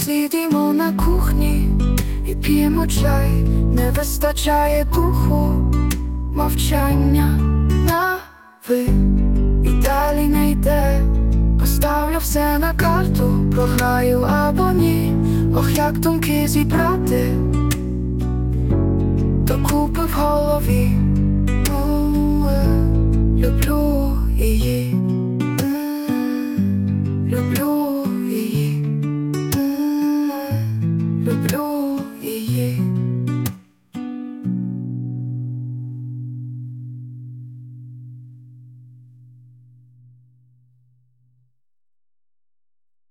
Сидімо на кухні і п'ємо чай, не вистачає духу, мовчання на ви і далі не йде. Поставлю все на карту, програю або ні. Ох, як думки зібрати докупи в голові.